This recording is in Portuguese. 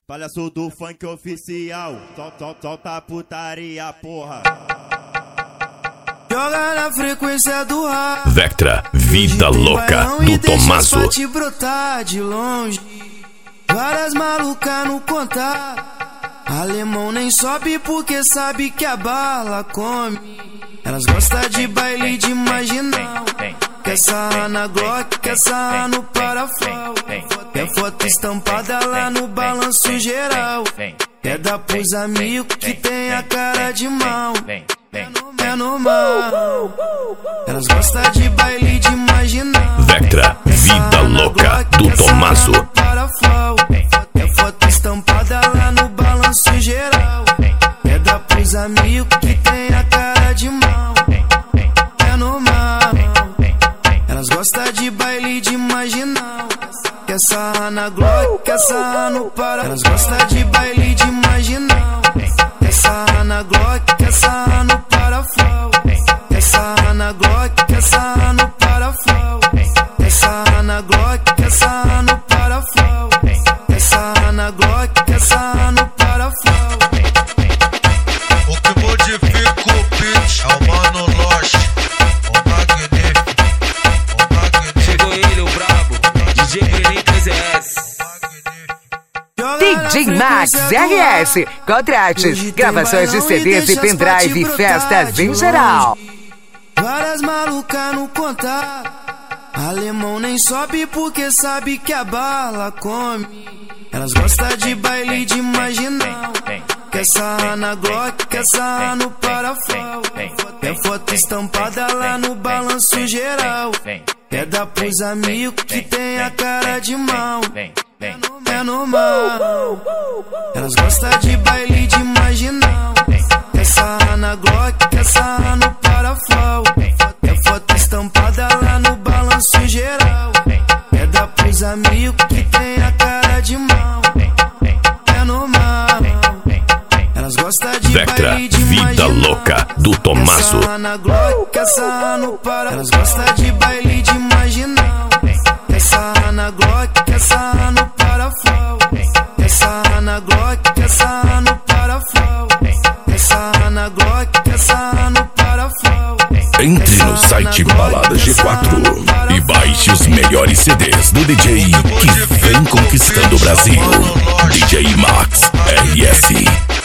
Palhaço do funk oficial, solta a putaria, porra. Joga na frequência do ar. Vectra, vida louca, do Tomaso. Te brotar de longe. Várias malucas no contato. Alemão nem sobe porque sabe que a bala come. Elas gostam de baile de marginal. Quer sarrar na Glock, quer sarrar no parafal. Quer foto estampada lá no balanço geral. Quer dar pros amigos que tem a cara de mal. É normal. Elas gostam de baile de marginal. Vectra, vida louca, do Tomaso. Quer foto estampada lá no balanço geral. Quer dar pros amigos que tem a cara de mal. É normal. Elas gostam de baile de marginal. Quer sarrar na Glock, quer sarrar no para. Elas gostam de baile de marginal. Quer sarrar na Glock, quer sarrar no parafal. Quer sarrar na Glock, quer sarrar no parafal. Quer sarrar na Glock, quer sarrar no parafal. Quer sarrar na Glock, quer sarrar no parafal. O que modifica o beat é o Mano Lost, o magnífico, o magnífico. Chegou ele, o brabo, DJ Benin 3S. DJ Max RS, contrates, gravações de CDs e pendrive e festas em geral. Várias malucas no contato. Alemão nem sobe porque sabe que a bala come. Elas gostam de baile de marginal. Quer sarrar na Glock, quer sarrar no parafal. Quer foto estampada lá no balanço geral. Quer dar pros amigos que tem a cara de mal. É normal. Elas gostam de baile de marginal. Quer sarrar na Glock, quer sarrar no parafal. Quer foto estampada lá no balanço geral. Quer dar pros amigos que tem a cara de mal. É normal. Elas gostam de Vectra, baile de vida marginal. louca, do Tomaso. Quer sarrar na Glock, quer sarrar no para. Elas gostam de baile de marginal. Quer sarrar na Glock, quer sarrar no parafal. Quer sarrar na Glock, quer sarrar no parafal. Quer sarrar na Glock, quer sarrar no parafal. Entre no site Balada G4 e baixe os melhores CDs do DJ que vem conquistando o Brasil. DJ Max RS.